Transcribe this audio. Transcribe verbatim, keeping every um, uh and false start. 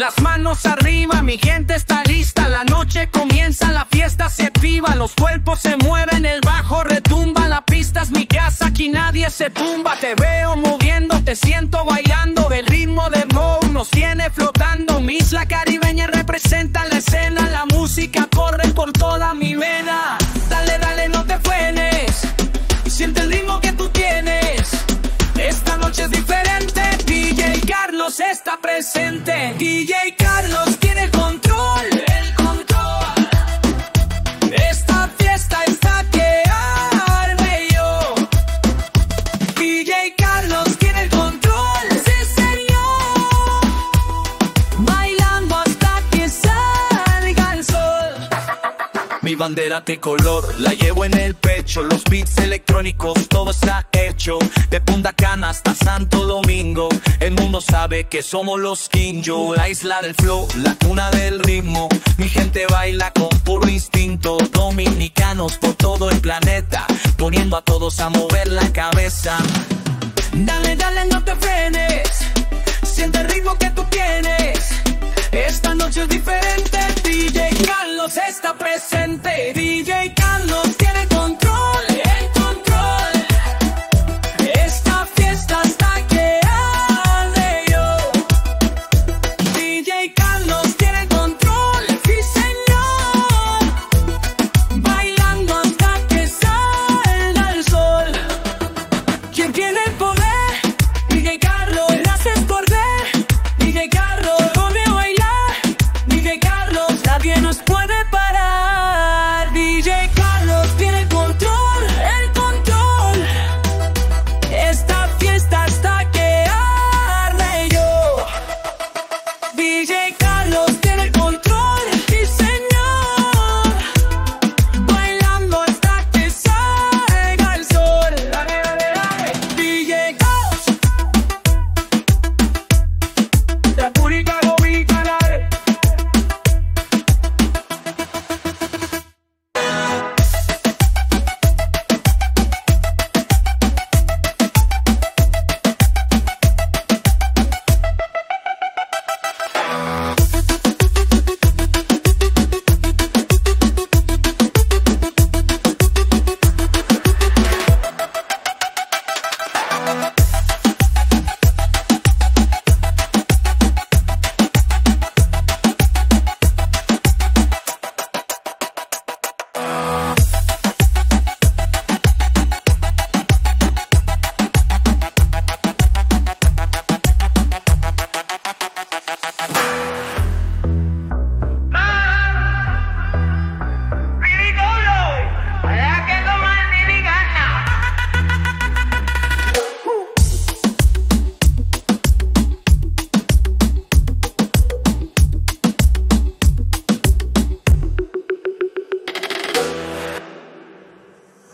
Las manos arriba, mi gente está lista. La noche comienza, la fiesta se activa. Los cuerpos se mueven, el bajo retumba. La pista es mi casa, aquí nadie se tumba. Te veo moviendo, te siento bailando. El ritmo de Mo nos tiene flotando. Mi isla caribeña representa la escena. La música corre por toda mi vena. Dale, dale, no te frenes. Siente el ritmo que tú tienes. Esta noche es diferente. D J Carlos está presente. D J Carlos tiene el control. El control. Esta fiesta está que arme yo. D J Carlos tiene el control. Sí, señor. Bailando hasta que salga el sol. Mi bandera tricolor la llevo en el pecho. Los beats electrónicos, todo está hecho. De Punta Cana hasta Santo Domingo, el mundo sabe que somos los King Joe. La isla del flow, la cuna del ritmo. Mi gente baila con puro instinto. Dominicanos por todo el planeta, poniendo a todos a mover la cabeza. Dale, dale, no te frenes. Siente el ritmo que tú tienes. Esta noche es diferente. D J Carlos está presente.